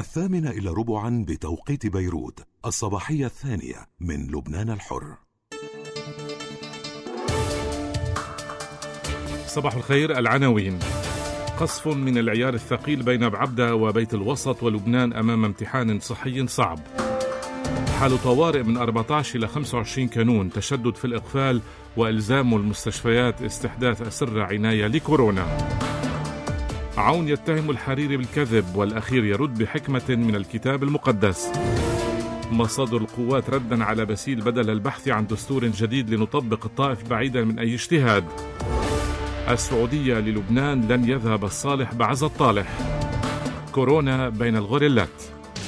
8:45 بتوقيت بيروت، الصباحية الثانية من لبنان الحر. صباح الخير. العناوين: قصف من العيار الثقيل بين بعبدة وبيت الوسط ولبنان أمام امتحان صحي صعب. حال طوارئ من 14 إلى 25 كانون، تشدد في الإقفال وإلزام المستشفيات استحداث أسرة عناية لكورونا. عون يتهم الحريري بالكذب والأخير يرد بحكمة من الكتاب المقدس. مصادر القوات ردا على باسيل بدل البحث عن دستور جديد لنطبق الطائف بعيدا من أي اجتهاد. السعودية للبنان لن يذهب الصالح بعز الطالح. كورونا بين الغوريلات.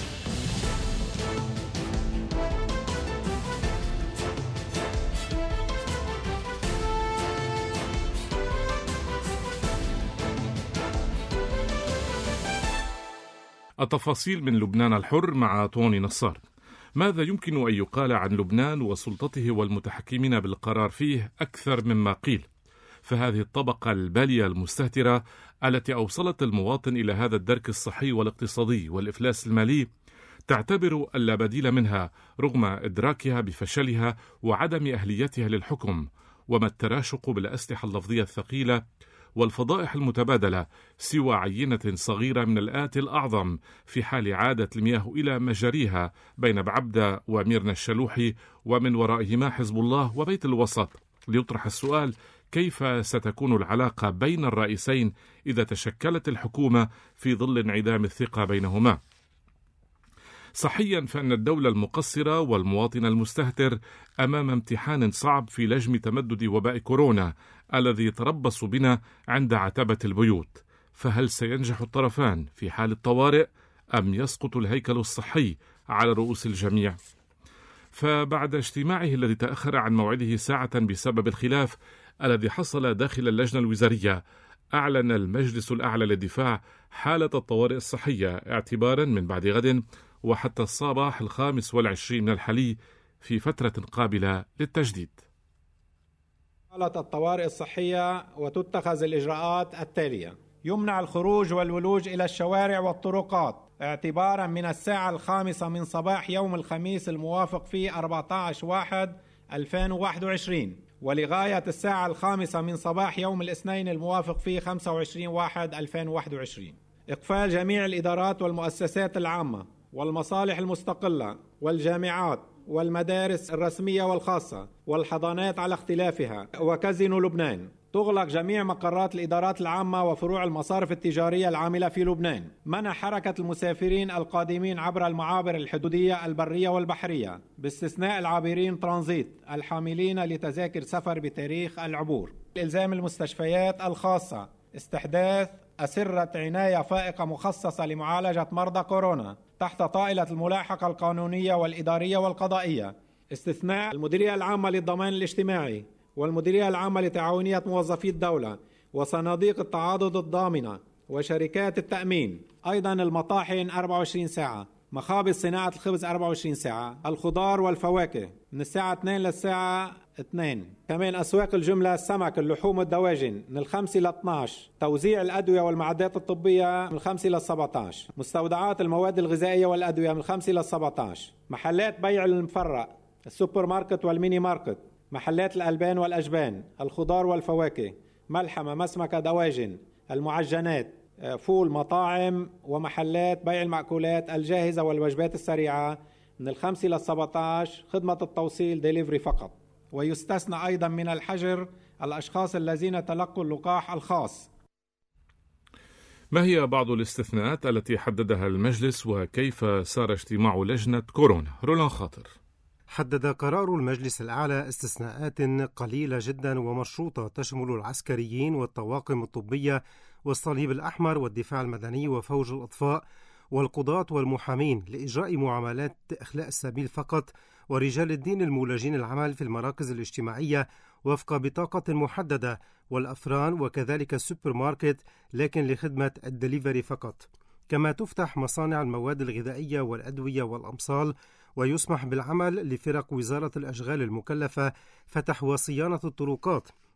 التفاصيل من لبنان الحر مع طوني نصار. ماذا يمكن أن يقال عن لبنان وسلطته والمتحكمين بالقرار فيه أكثر مما قيل؟ فهذه الطبقة البالية المستهترة التي أوصلت المواطن إلى هذا الدرك الصحي والاقتصادي والإفلاس المالي تعتبر اللا بديل منها رغم إدراكها بفشلها وعدم أهليتها للحكم، وما التراشق بالأسلحة اللفظية الثقيلة والفضائح المتبادلة سوى عينة صغيرة من الآتي الأعظم في حال عادة المياه إلى مجاريها بين بعبدة وميرنا الشلوحي ومن ورائهما حزب الله وبيت الوسط. ليطرح السؤال: كيف ستكون العلاقة بين الرئيسين إذا تشكلت الحكومة في ظل انعدام الثقة بينهما؟ صحيا فإن الدولة المقصرة والمواطن المستهتر أمام امتحان صعب في لجم تمدد وباء كورونا الذي يتربص بنا عند عتبة البيوت. فهل سينجح الطرفان في حال الطوارئ أم يسقط الهيكل الصحي على رؤوس الجميع؟ فبعد اجتماعه الذي تأخر عن موعده ساعة بسبب الخلاف الذي حصل داخل اللجنة الوزارية، أعلن المجلس الأعلى للدفاع حالة الطوارئ الصحية اعتبارا من بعد غد وحتى الصباح 25 من الحلي في فترة قابلة للتجديد. حالة الطوارئ الصحية وتتخذ الإجراءات التالية: يمنع الخروج والولوج إلى الشوارع والطرقات اعتبارا من الساعة 5 من صباح يوم الخميس الموافق فيه 14/1/2021 ولغاية الساعة 5 من صباح يوم الاثنين الموافق فيه 25/1/2021. إقفال جميع الإدارات والمؤسسات العامة والمصالح المستقلة والجامعات والمدارس الرسمية والخاصة والحضانات على اختلافها وكازينو لبنان. تغلق جميع مقرات الإدارات العامة وفروع المصارف التجارية العاملة في لبنان. منع حركة المسافرين القادمين عبر المعابر الحدودية البرية والبحرية باستثناء العابرين ترانزيت الحاملين لتذاكر سفر بتاريخ العبور. إلزام المستشفيات الخاصة استحداث أسرة عناية فائقة مخصصة لمعالجة مرضى كورونا تحت طائلة الملاحقة القانونية والإدارية والقضائية. استثناء المديرية العامة للضمان الاجتماعي والمديرية العامة لتعاونية موظفي الدولة وصناديق التعاضد الضامنة وشركات التأمين. أيضا المطاحن 24 ساعة، مخابز صناعة الخبز 24 ساعة، الخضار والفواكه من الساعة 2 للساعة 2. كمان أسواق الجملة، السمك، اللحوم والدواجن من 5 ل 12. توزيع الأدوية والمعدات الطبية من 5 ل 17. مستودعات المواد الغذائية والأدوية من 5 ل 17. محلات بيع المفرق، السوبر ماركت والميني ماركت، محلات الألبان والأجبان، الخضار والفواكه، ملحمة، مسمكة، دواجن، المعجنات، فول، مطاعم ومحلات بيع المأكولات الجاهزة والوجبات السريعة من 5 ل 17. خدمة التوصيل ديليفري فقط. ويستثنى أيضا من الحجر الأشخاص الذين تلقوا اللقاح الخاص. ما هي بعض الاستثناءات التي حددها المجلس وكيف سار اجتماع لجنة كورونا؟ رولان خاطر. حدد قرار المجلس الأعلى استثناءات قليلة جدا ومشروطة تشمل العسكريين والطواقم الطبية والصليب الأحمر والدفاع المدني وفوج الأطفاء والقضاة والمحامين لإجراء معاملات إخلاء السبيل فقط، ورجال الدين المولجين العمل في المراكز الاجتماعية وفق بطاقة محددة، والأفران وكذلك السوبر ماركت لكن لخدمة الدليفري فقط. كما تفتح مصانع المواد الغذائية والأدوية والأمصال، ويسمح بالعمل لفرق وزارة الأشغال المكلفة فتح وصيانة الطرقات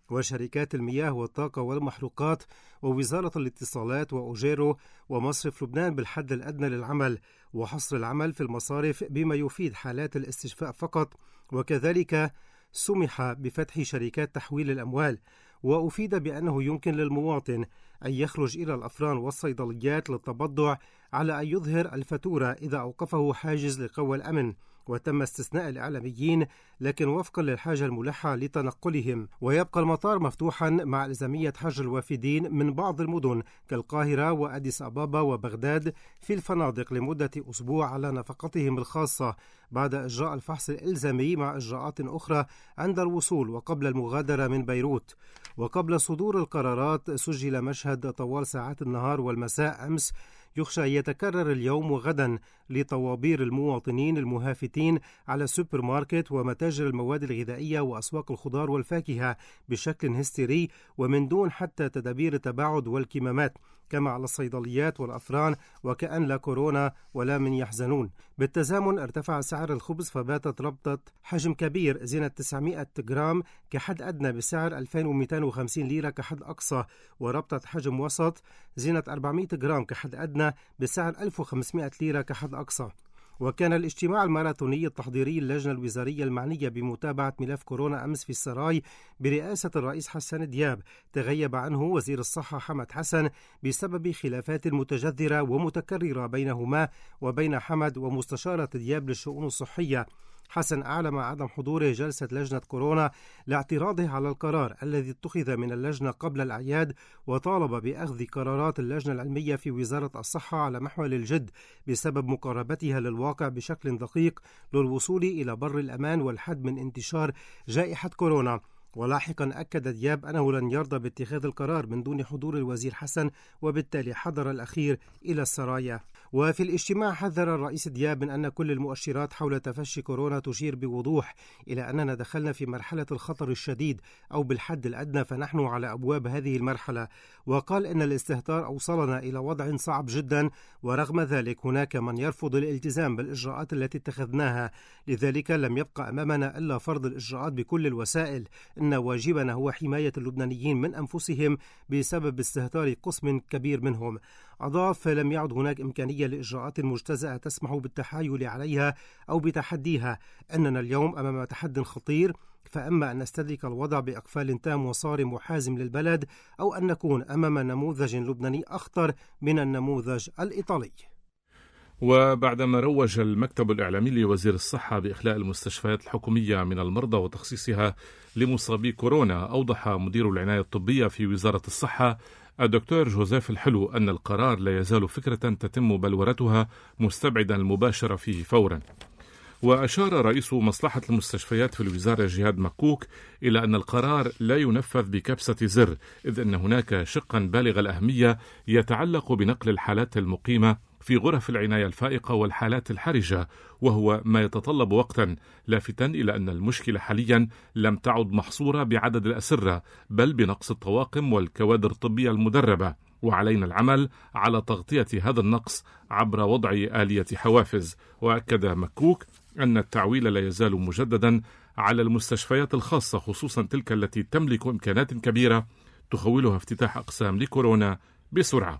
وشركات المياه والطاقة والمحروقات ووزارة الاتصالات وأوجيرو ومصرف لبنان بالحد الأدنى للعمل وحصر العمل في المصارف بما يفيد حالات الاستشفاء فقط، وكذلك سمح بفتح شركات تحويل الأموال. وأفيد بأنه يمكن للمواطن أن يخرج إلى الأفران والصيدليات للتبضع على أن يظهر الفاتورة إذا أوقفه حاجز لقوى الأمن، وتم استثناء الإعلاميين لكن وفقا للحاجة الملحة لتنقلهم. ويبقى المطار مفتوحا مع إلزامية حجر الوافدين من بعض المدن كالقاهرة وأديس أبابا وبغداد في الفنادق لمدة أسبوع على نفقتهم الخاصة بعد إجراء الفحص الإلزامي مع إجراءات أخرى عند الوصول وقبل المغادرة من بيروت. وقبل صدور القرارات سجل مشهد طوال ساعات النهار والمساء أمس يخشى يتكرر اليوم وغدا لطوابير المواطنين المهافتين على سوبر ماركت ومتاجر المواد الغذائية وأسواق الخضار والفاكهة بشكل هستيري ومن دون حتى تدابير التباعد والكمامات، كما على الصيدليات والأفران وكأن لا كورونا ولا من يحزنون. بالتزامن ارتفع سعر الخبز، فباتت ربطة حجم كبير زينة 900 جرام كحد أدنى بسعر 2250 ليرة كحد أقصى، وربطة حجم وسط زينة 400 جرام كحد أدنى بسعر 1500 ليرة كحد أقصى. وكان الاجتماع الماراثوني التحضيري اللجنة الوزارية المعنية بمتابعة ملف كورونا أمس في السراي برئاسة الرئيس حسن دياب تغيب عنه وزير الصحة حمد حسن بسبب خلافات متجذرة ومتكررة بينهما وبين حمد ومستشارة دياب للشؤون الصحية. حسن أعلم عدم حضوره جلسة لجنة كورونا لاعتراضه على القرار الذي اتخذ من اللجنة قبل الأعياد، وطالب بأخذ قرارات اللجنة العلمية في وزارة الصحة على محمل الجد بسبب مقاربتها للواقع بشكل دقيق للوصول إلى بر الأمان والحد من انتشار جائحة كورونا. ولاحقا أكد دياب أنه لن يرضى باتخاذ القرار من دون حضور الوزير حسن، وبالتالي حضر الأخير إلى السرايا. وفي الاجتماع حذر الرئيس دياب من أن كل المؤشرات حول تفشي كورونا تشير بوضوح إلى أننا دخلنا في مرحلة الخطر الشديد أو بالحد الأدنى فنحن على أبواب هذه المرحلة. وقال إن الاستهتار أوصلنا إلى وضع صعب جدا، ورغم ذلك هناك من يرفض الالتزام بالإجراءات التي اتخذناها، لذلك لم يبقى أمامنا إلا فرض الإجراءات بكل الوسائل. إن واجبنا هو حماية اللبنانيين من أنفسهم بسبب استهتار قسم كبير منهم. أضاف: لم يعد هناك إمكانية لإجراءات مجتزأة تسمح بالتحايل عليها أو بتحديها. أننا اليوم أمام تحد خطير، فأما أن نستدرك الوضع بإقفال تام وصارم وحازم للبلد، أو أن نكون أمام نموذج لبناني أخطر من النموذج الإيطالي. وبعدما روج المكتب الإعلامي لوزير الصحة بإخلاء المستشفيات الحكومية من المرضى وتخصيصها لمصابي كورونا، أوضح مدير العناية الطبية في وزارة الصحة الدكتور جوزيف الحلو أن القرار لا يزال فكرة تتم بلورتها مستبعدا المباشرة فيه فورا. وأشار رئيس مصلحة المستشفيات في الوزارة جهاد مكوك إلى أن القرار لا ينفذ بكبسة زر، إذ أن هناك شقا بالغ الأهمية يتعلق بنقل الحالات المقيمة في غرف العناية الفائقة والحالات الحرجة، وهو ما يتطلب وقتا، لافتا إلى أن المشكلة حاليا لم تعد محصورة بعدد الأسرة بل بنقص الطواقم والكوادر الطبية المدربة، وعلينا العمل على تغطية هذا النقص عبر وضع آلية حوافز. وأكد مكوك أن التعويل لا يزال مجددا على المستشفيات الخاصة، خصوصا تلك التي تملك إمكانات كبيرة تخولها افتتاح أقسام لكورونا بسرعة.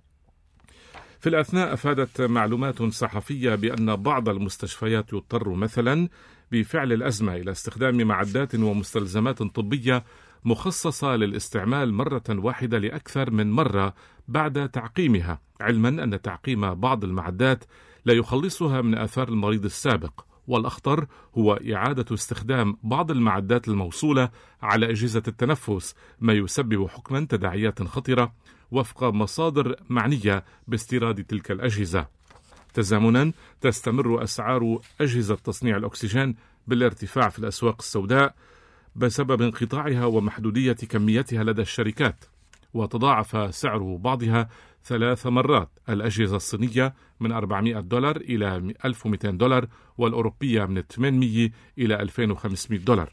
في الأثناء أفادت معلومات صحفية بأن بعض المستشفيات يضطر مثلا بفعل الأزمة إلى استخدام معدات ومستلزمات طبية مخصصة للاستعمال مرة واحدة لأكثر من مرة بعد تعقيمها، علما أن تعقيم بعض المعدات لا يخلصها من آثار المريض السابق. والأخطر هو إعادة استخدام بعض المعدات الموصولة على أجهزة التنفس، ما يسبب حكما تداعيات خطرة وفق مصادر معنية باستيراد تلك الأجهزة. تزامنا تستمر أسعار أجهزة تصنيع الأكسجين بالارتفاع في الأسواق السوداء بسبب انقطاعها ومحدودية كميتها لدى الشركات، وتضاعف سعر بعضها 3 مرات، الأجهزة الصينية من $400 إلى $1200، والأوروبية من 800 إلى $2500.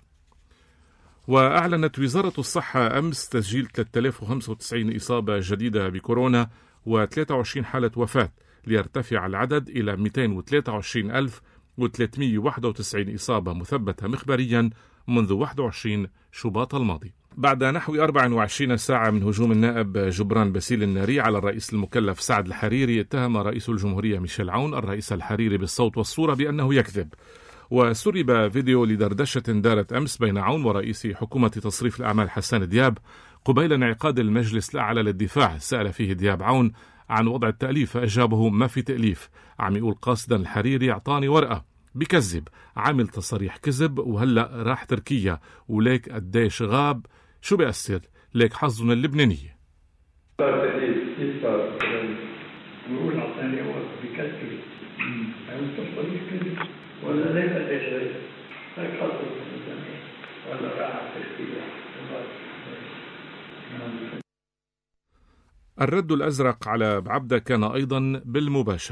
وأعلنت وزارة الصحة أمس تسجيل 3095 إصابة جديدة بكورونا و23 حالة وفاة، ليرتفع العدد إلى 222391 إصابة مثبتة مخبريا منذ 21 شباط الماضي. بعد نحو 24 ساعة من هجوم النائب جبران باسيل الناري على الرئيس المكلف سعد الحريري، اتهم رئيس الجمهورية ميشيل عون الرئيس الحريري بالصوت والصورة بأنه يكذب. وسرب فيديو لدردشة دارت أمس بين عون ورئيس حكومة تصريف الأعمال حسان دياب قبيل انعقاد المجلس الأعلى للدفاع. سأل فيه دياب عون عن وضع التأليف، فأجابه ما في تأليف، عم يقول قاصدا الحريري أعطاني ورقة بكذب، عامل تصريح كذب وهلأ راح تركيا وليك قديش غاب، شو بيأثر ليك حظنا اللبنانية. نقول أعطاني ورقة بكذب، عامل تصريح كذب ولا ليك قديش غاب، ليك حظنا اللبنانية ولا راح تركيا. الرد الأزرق على بعبدة كان أيضا بالمباشر.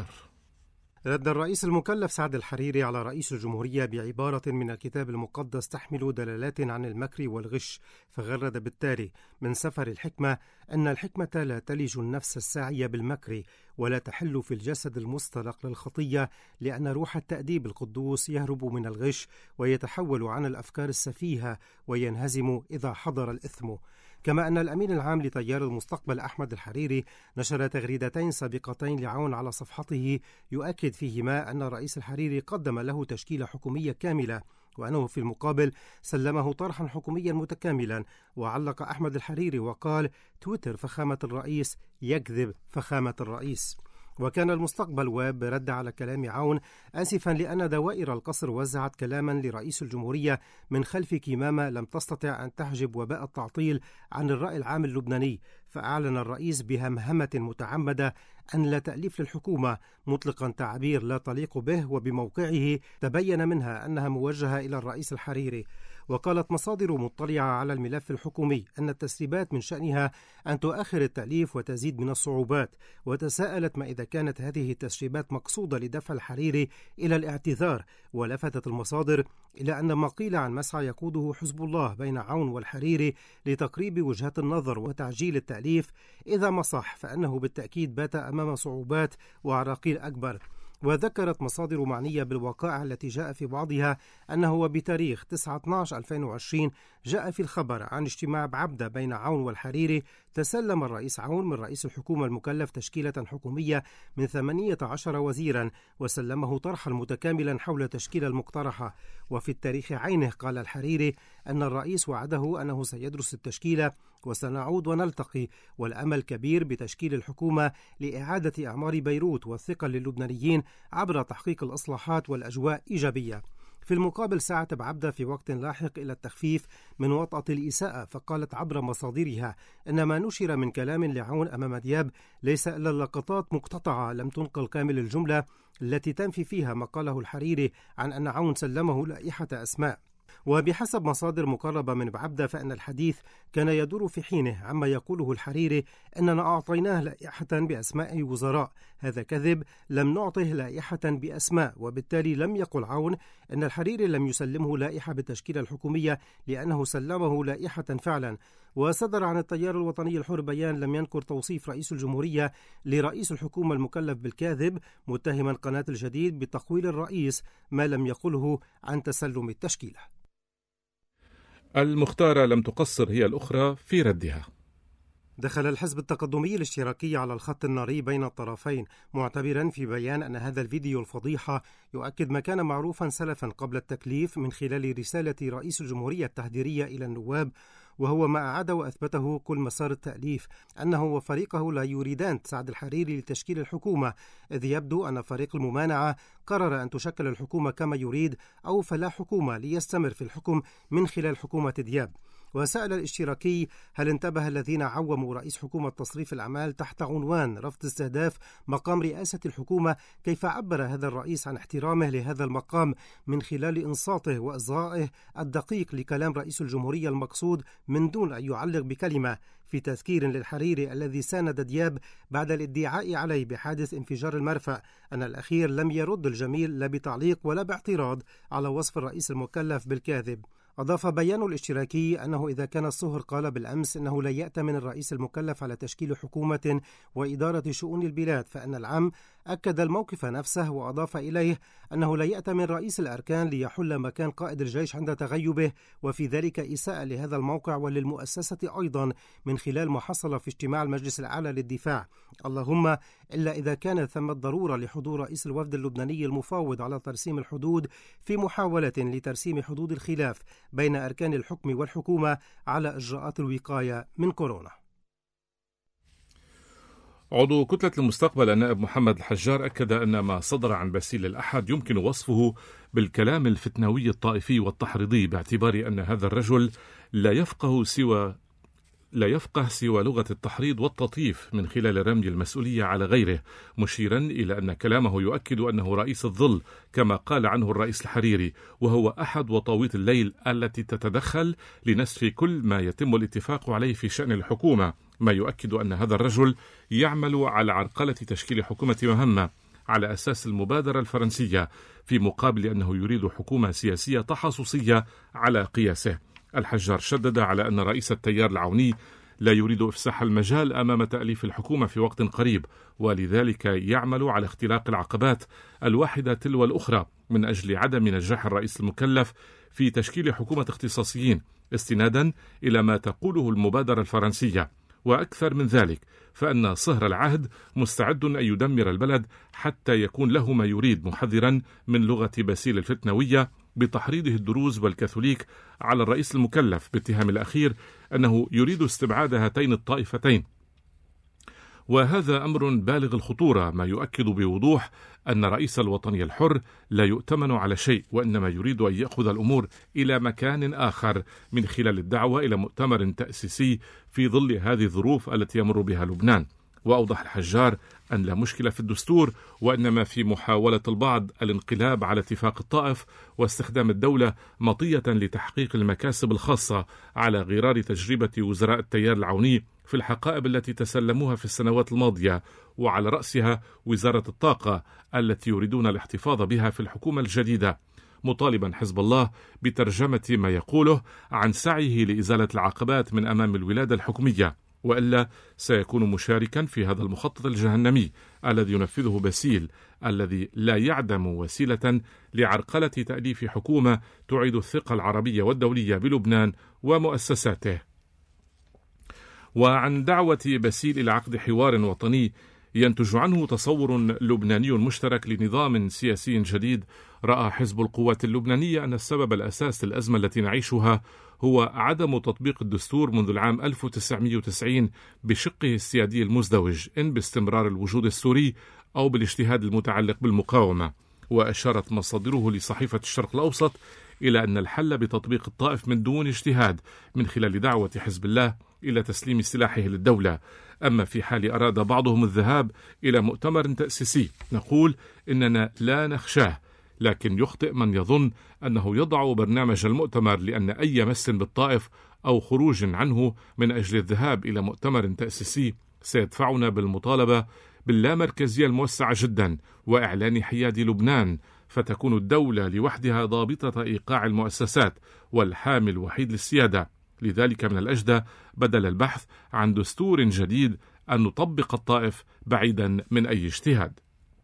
رد الرئيس المكلف سعد الحريري على رئيس الجمهورية بعبارة من الكتاب المقدس تحمل دلالات عن المكر والغش، فغرد بالتالي من سفر الحكمة أن الحكمة لا تلج النفس الساعية بالمكر ولا تحل في الجسد المستلق للخطية، لأن روح التأديب القدوس يهرب من الغش ويتحول عن الأفكار السفيهة وينهزم إذا حضر الإثم. كما أن الأمين العام لتيار المستقبل أحمد الحريري نشر تغريدتين سابقتين لعون على صفحته يؤكد فيهما أن الرئيس الحريري قدم له تشكيلة حكومية كاملة، وأنه في المقابل سلمه طرحا حكوميا متكاملا. وعلق أحمد الحريري وقال: تويتر فخامة الرئيس يكذب فخامة الرئيس. وكان المستقبل ويب رد على كلام عون آسفا لأن دوائر القصر وزعت كلاما لرئيس الجمهورية من خلف كمامة لم تستطع أن تحجب وباء التعطيل عن الرأي العام اللبناني، فأعلن الرئيس بهمهمة متعمدة أن لا تأليف للحكومة، مطلقا تعبير لا تليق به وبموقعه تبين منها أنها موجهة إلى الرئيس الحريري. وقالت مصادر مطلعة على الملف الحكومي أن التسريبات من شأنها أن تؤخر التأليف وتزيد من الصعوبات، وتساءلت ما إذا كانت هذه التسريبات مقصودة لدفع الحريري إلى الاعتذار. ولفتت المصادر إلى أن ما قيل عن مسعى يقوده حزب الله بين عون والحريري لتقريب وجهات النظر وتعجيل التأليف إذا ما صح، فإنه بالتأكيد بات أمام صعوبات وعراقيل أكبر. وذكرت مصادر معنية بالوقائع التي جاء في بعضها أنه وبتاريخ 9/12/2020 جاء في الخبر عن اجتماع بعبدة بين عون والحريري، تسلم الرئيس عون من رئيس الحكومة المكلف تشكيلة حكومية من 18 وزيرا وسلمه طرحا متكاملا حول التشكيلة المقترحة. وفي التاريخ عينه قال الحريري أن الرئيس وعده أنه سيدرس التشكيلة وسنعود ونلتقي، والأمل كبير بتشكيل الحكومة لإعادة إعمار بيروت والثقة للبنانيين عبر تحقيق الإصلاحات والأجواء إيجابية. في المقابل سعت بعبدة في وقت لاحق إلى التخفيف من وطأة الإساءة، فقالت عبر مصادرها أن ما نشر من كلام لعون أمام دياب ليس إلا لقطات مقتطعة لم تنقل كامل الجملة التي تنفي فيها ما قاله الحريري عن أن عون سلمه لائحة أسماء. وبحسب مصادر مقربة من بعبدة فإن الحديث كان يدور في حينه عما يقوله الحريري أننا أعطيناه لائحة بأسماء وزراء. هذا كذب، لم نعطه لائحة بأسماء، وبالتالي لم يقل عون أن الحريري لم يسلمه لائحة بالتشكيلة الحكومية لأنه سلمه لائحة فعلا. وصدر عن التيار الوطني الحر بيان لم ينكر توصيف رئيس الجمهورية لرئيس الحكومة المكلف بالكاذب، متهما قناة الجديد بتقويل الرئيس ما لم يقله عن تسلم التشكيلة. المختارة لم تقصر هي الأخرى في ردها. دخل الحزب التقدمي الاشتراكي على الخط الناري بين الطرفين، معتبرا في بيان أن هذا الفيديو الفضيحة يؤكد ما كان معروفا سلفا قبل التكليف من خلال رسالة رئيس الجمهورية التحذيرية إلى النواب، وهو ما أعاد وأثبته كل مسار التأليف أنه وفريقه لا يريدان سعد الحريري لتشكيل الحكومة، إذ يبدو أن فريق الممانعة قرر أن تشكل الحكومة كما يريد أو فلا حكومة ليستمر في الحكم من خلال حكومة دياب. وسأل الاشتراكي: هل انتبه الذين عوموا رئيس حكومة تصريف الأعمال تحت عنوان رفض استهداف مقام رئاسة الحكومة كيف عبر هذا الرئيس عن احترامه لهذا المقام من خلال إنصاته وإصغائه الدقيق لكلام رئيس الجمهورية المقصود من دون أن يعلق بكلمة، في تذكير للحريري الذي ساند دياب بعد الادعاء عليه بحادث انفجار المرفأ أن الأخير لم يرد الجميل لا بتعليق ولا باعتراض على وصف الرئيس المكلف بالكاذب. أضاف بيان الاشتراكي أنه إذا كان الصهر قال بالأمس أنه لا يأتمن الرئيس المكلف على تشكيل حكومة وإدارة شؤون البلاد، فإن العام أكد الموقف نفسه، وأضاف إليه أنه لا يأتمن رئيس الأركان ليحل مكان قائد الجيش عند تغيبه، وفي ذلك إساءة لهذا الموقع وللمؤسسة أيضا من خلال ما حصل في اجتماع المجلس الأعلى للدفاع، اللهم إلا إذا كانت ثمة ضرورة لحضور رئيس الوفد اللبناني المفاوض على ترسيم الحدود في محاولة لترسيم حدود الخلاف بين أركان الحكم والحكومة على إجراءات الوقاية من كورونا. عضو كتلة المستقبل النائب محمد الحجار أكد أن ما صدر عن باسيل الأحد يمكن وصفه بالكلام الفتنوي الطائفي والتحريضي، باعتبار أن هذا الرجل لا يفقه سوى لغة التحريض والتطييف من خلال رمي المسؤولية على غيره، مشيرا إلى أن كلامه يؤكد أنه رئيس الظل كما قال عنه الرئيس الحريري، وهو أحد وطاويط الليل التي تتدخل لنسف كل ما يتم الاتفاق عليه في شأن الحكومة، ما يؤكد أن هذا الرجل يعمل على عرقلة تشكيل حكومة مهمة على أساس المبادرة الفرنسية، في مقابل أنه يريد حكومة سياسية تحصصية على قياسه. الحجار شدد على أن رئيس التيار العوني لا يريد إفساح المجال أمام تأليف الحكومة في وقت قريب، ولذلك يعمل على اختلاق العقبات الواحدة تلو الأخرى من أجل عدم نجاح الرئيس المكلف في تشكيل حكومة اختصاصيين، استنادا إلى ما تقوله المبادرة الفرنسية. وأكثر من ذلك فإن صهر العهد مستعد أن يدمر البلد حتى يكون له ما يريد، محذرا من لغة باسيل الفتنوية بتحريضه الدروز والكاثوليك على الرئيس المكلف باتهام الأخير أنه يريد استبعاد هاتين الطائفتين، وهذا أمر بالغ الخطورة، ما يؤكد بوضوح أن رئيس الوطني الحر لا يؤتمن على شيء، وإنما يريد أن يأخذ الأمور إلى مكان آخر من خلال الدعوة إلى مؤتمر تأسيسي في ظل هذه الظروف التي يمر بها لبنان. وأوضح الحجار أن لا مشكلة في الدستور، وإنما في محاولة البعض الانقلاب على اتفاق الطائف واستخدام الدولة مطية لتحقيق المكاسب الخاصة على غرار تجربة وزراء التيار العوني في الحقائب التي تسلموها في السنوات الماضية، وعلى رأسها وزارة الطاقة التي يريدون الاحتفاظ بها في الحكومة الجديدة، مطالبا حزب الله بترجمة ما يقوله عن سعيه لإزالة العقبات من أمام الولادة الحكومية، وإلا سيكون مشاركا في هذا المخطط الجهنمي الذي ينفذه باسيل، الذي لا يعدم وسيلة لعرقلة تأليف حكومة تعيد الثقة العربية والدولية بلبنان ومؤسساته. وعن دعوة باسيل إلى عقد حوار وطني ينتج عنه تصور لبناني مشترك لنظام سياسي جديد، رأى حزب القوات اللبنانية أن السبب الأساس للأزمة التي نعيشها هو عدم تطبيق الدستور منذ العام 1990 بشقه السيادي المزدوج، إن باستمرار الوجود السوري أو بالاجتهاد المتعلق بالمقاومة. وأشارت مصادره لصحيفة الشرق الأوسط إلى أن الحل بتطبيق الطائف من دون اجتهاد من خلال دعوة حزب الله إلى تسليم سلاحه للدولة. أما في حال أراد بعضهم الذهاب إلى مؤتمر تأسيسي نقول إننا لا نخشاه، لكن يخطئ من يظن أنه يضع برنامج المؤتمر لأن أي مس بالطائف أو خروج عنه من أجل الذهاب إلى مؤتمر تأسيسي سيدفعنا بالمطالبة باللامركزية الموسعة جدا وإعلان حياد لبنان، فتكون الدولة لوحدها ضابطة إيقاع المؤسسات والحامل الوحيد للسيادة. لذلك من الأجدى بدل البحث عن دستور جديد أن نطبق الطائف بعيدا من أي اجتهاد.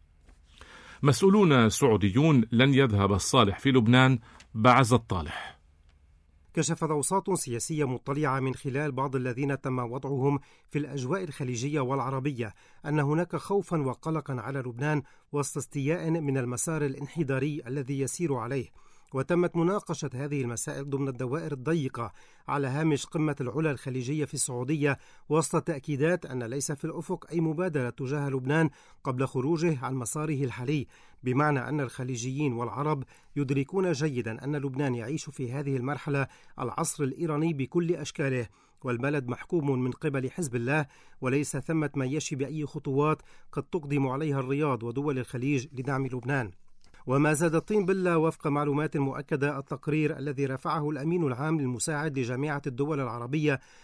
مسؤولون سعوديون لن يذهب الصالح في لبنان بعز الطالح. كشفت أوساط سياسية مطلعة من خلال بعض الذين تم وضعهم في الأجواء الخليجية والعربية أن هناك خوفا وقلقا على لبنان وسط استياء من المسار الانحداري الذي يسير عليه، وتمت مناقشة هذه المسائل ضمن الدوائر الضيقة على هامش قمة العلا الخليجية في السعودية، وسط تأكيدات أن ليس في الأفق أي مبادرة تجاه لبنان قبل خروجه عن مساره الحالي، بمعنى أن الخليجيين والعرب يدركون جيدا أن لبنان يعيش في هذه المرحلة العصر الإيراني بكل أشكاله، والبلد محكوم من قبل حزب الله، وليس ثمة ما يشي بأي خطوات قد تقدم عليها الرياض ودول الخليج لدعم لبنان. وما زاد الطين بلة وفق معلومات مؤكدة التقرير الذي رفعه الأمين العام المساعد لجامعة الدول العربية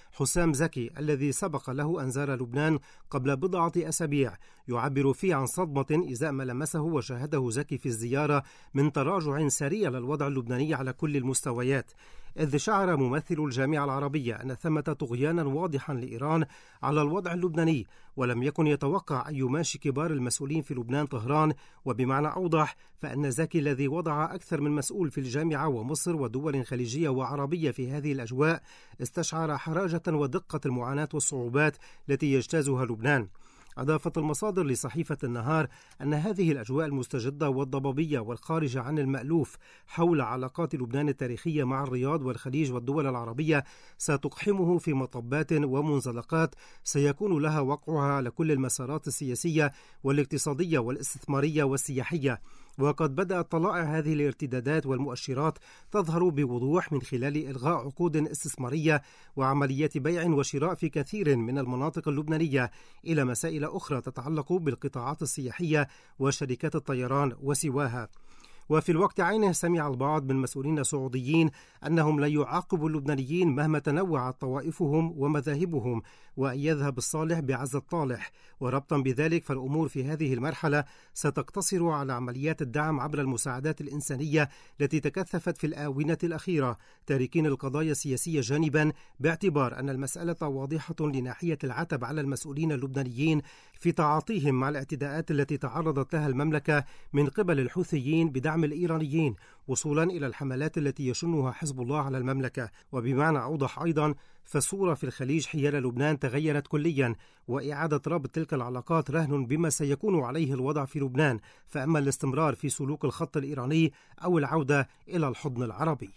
حسام زكي الذي سبق له أن زار لبنان قبل بضعة أسابيع، يعبر فيه عن صدمة إزاء ما لمسه وشاهده زكي في الزيارة من تراجع سريع للوضع اللبناني على كل المستويات، إذ شعر ممثل الجامعة العربية أن ثمة طغيانا واضحا لإيران على الوضع اللبناني، ولم يكن يتوقع أن يماشي كبار المسؤولين في لبنان طهران. وبمعنى أوضح فإن زكي الذي وضع أكثر من مسؤول في الجامعة ومصر ودول خليجية وعربية في هذه الأجواء استشعر حراجة ودقة المعاناة والصعوبات التي يجتازها لبنان. أضافت المصادر لصحيفة النهار أن هذه الأجواء المستجدة والضبابية والخارجة عن المألوف حول علاقات لبنان التاريخية مع الرياض والخليج والدول العربية ستقحمه في مطبات ومنزلقات سيكون لها وقعها على كل المسارات السياسية والاقتصادية والاستثمارية والسياحية. وقد بدأت طلائع هذه الارتدادات والمؤشرات تظهر بوضوح من خلال إلغاء عقود استثمارية وعمليات بيع وشراء في كثير من المناطق اللبنانية، إلى مسائل أخرى تتعلق بالقطاعات السياحية وشركات الطيران وسواها. وفي الوقت عينه سمع البعض من مسؤولين سعوديين أنهم لن يعاقبوا اللبنانيين مهما تنوعت طوائفهم ومذاهبهم، وأن يذهب الصالح بعز الطالح. وربطا بذلك فالأمور في هذه المرحلة ستقتصر على عمليات الدعم عبر المساعدات الإنسانية التي تكثفت في الآونة الأخيرة، تاركين القضايا السياسية جانبا باعتبار أن المسألة واضحة لناحية العتب على المسؤولين اللبنانيين في تعاطيهم مع الاعتداءات التي تعرضت لها المملكة من قبل الحوثيين بدعم الإيرانيين، وصولا إلى الحملات التي يشنها حزب الله على المملكة. وبمعنى أوضح أيضا فالصورة في الخليج حيال لبنان تغيرت كليا، وإعادة ربط تلك العلاقات رهن بما سيكون عليه الوضع في لبنان، فأما الاستمرار في سلوك الخط الإيراني أو العودة إلى الحضن العربي.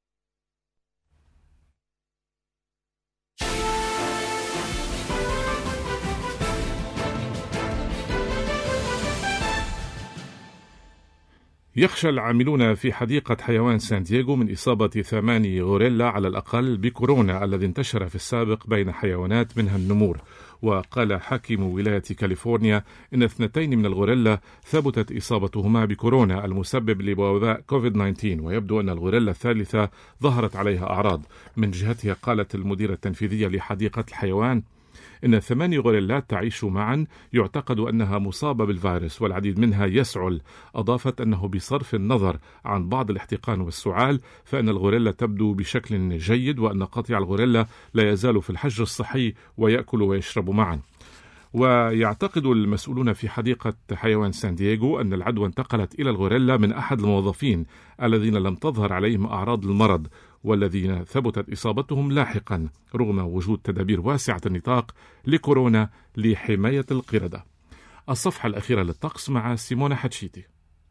يخشى العاملون في حديقة حيوان سان دييغو من إصابة 8 غوريلا على الأقل بكورونا الذي انتشر في السابق بين حيوانات منها النمور. وقال حاكم ولاية كاليفورنيا إن 2 من الغوريلا ثبتت إصابتهما بكورونا المسبب لوباء كوفيد-19، ويبدو أن الغوريلا الثالثة ظهرت عليها أعراض. من جهتها قالت المديرة التنفيذية لحديقة الحيوان إن 8 غوريلات تعيش معا يعتقد أنها مصابة بالفيروس والعديد منها يسعل. أضافت أنه بصرف النظر عن بعض الاحتقان والسعال فإن الغوريلا تبدو بشكل جيد، وأن قطيع الغوريلا لا يزال في الحجر الصحي ويأكل ويشرب معا. ويعتقد المسؤولون في حديقة حيوان سان دييغو أن العدوى انتقلت إلى الغوريلا من أحد الموظفين الذين لم تظهر عليهم أعراض المرض والذين ثبتت إصابتهم لاحقا رغم وجود تدابير واسعة النطاق لكورونا لحماية القردة. الصفحة الأخيرة للطقس مع سيمونا حتشيتي.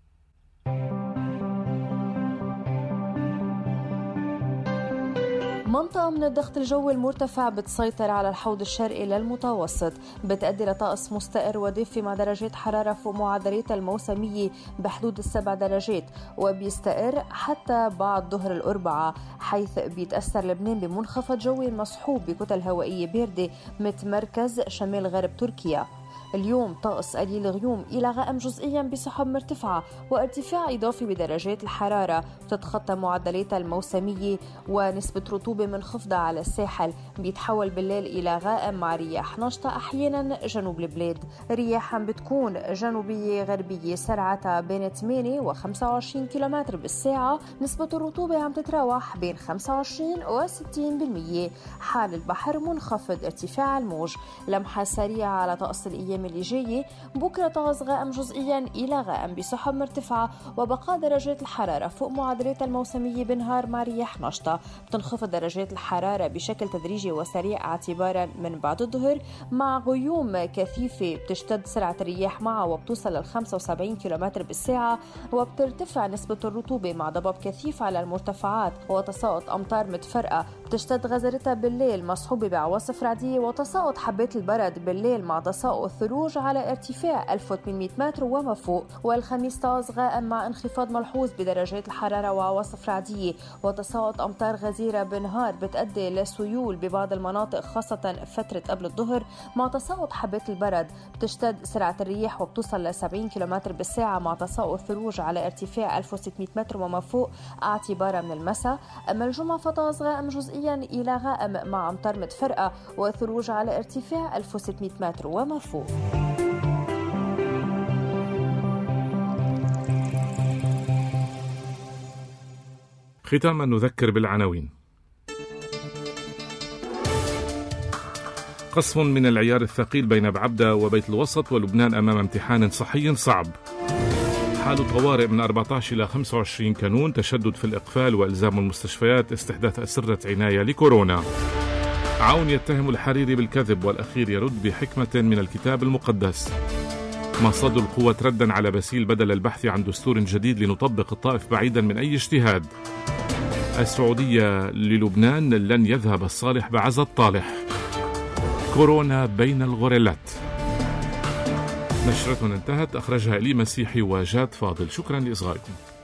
منطقة من الضغط الجوي المرتفع بتسيطر على الحوض الشرقي للمتوسط، بتأدي لطقس مستقر ودافي مع درجات حرارة فوق معدلات الموسمية بحدود 7 درجات، وبيستقر حتى بعد ظهر الأربعاء، حيث بيتأثر لبنان بمنخفض جوي مصحوب بكتل هوائية باردة متمركز شمال غرب تركيا. اليوم طقس قليل غيوم إلى غائم جزئيا بسحب مرتفعة وارتفاع إضافي بدرجات الحرارة بتتخطى معدلات الموسمية، ونسبة رطوبة منخفضة على الساحل. بيتحول بالليل إلى غائم مع رياح نشطة أحيانا جنوب البلاد. رياح بتكون جنوبية غربية سرعتها بين 8 و 25 كيلومتر بالساعة. نسبة الرطوبة عم تتراوح بين 25 و 60%. حال البحر منخفض، ارتفاع الموج. لمحة سريعة على طقس الأيام اللي جاية. بكرة طقس غائم جزئيا إلى غائم بسحب مرتفعة وبقاء درجات الحرارة فوق معدلات الموسمية بالنهار مع رياح نشطة. بتنخفض درجات الحرارة بشكل تدريجي وسريع اعتبارا من بعد الظهر مع غيوم كثيفة بتشتد سرعة الرياح معها وبتوصل لل 75 كيلومتر بالساعة، وبترتفع نسبة الرطوبة مع ضباب كثيف على المرتفعات وتساقط أمطار متفرقة. بتشتد غزرتها بالليل مصحوبة بعواصف رعدية وتساقط حبات البرد بالليل مع تساقط ثلوج وثلوج على ارتفاع 1800 متر وما فوق. والخميس طقس غائم مع انخفاض ملحوظ بدرجات الحرارة وعواصف رعدية وتساقط أمطار غزيرة بالنهار بتؤدي لسيول ببعض المناطق خاصة فترة قبل الظهر. مع تساقط حبات البرد بتشتد سرعة الرياح وبتوصل ل 70 كم بالساعة مع تساقط ثلوج على ارتفاع 1600 متر وما فوق اعتبارا من المساء. أما الجمعة فطقس غائم جزئيا إلى غائم مع أمطار متفرقة وثلوج على ارتفاع 1600 متر وما فوق. ختاما نذكر بالعناوين. قصف من العيار الثقيل بين بعبدة وبيت الوسط ولبنان أمام امتحان صحي صعب. حال طوارئ من 14 إلى 25 كانون. تشدد في الإقفال وإلزام المستشفيات استحداث أسرة عناية لكورونا. عون يتهم الحريري بالكذب والأخير يرد بحكمة من الكتاب المقدس. مصاد القوة ردا على باسيل بدل البحث عن دستور جديد لنطبق الطائف بعيدا من أي اجتهاد. السعودية للبنان لن يذهب الصالح بعزا الطالح. كورونا بين الغوريلات. نشرتنا انتهت، أخرجها إلي مسيحي وجاد فاضل. شكرا لإصغائكم.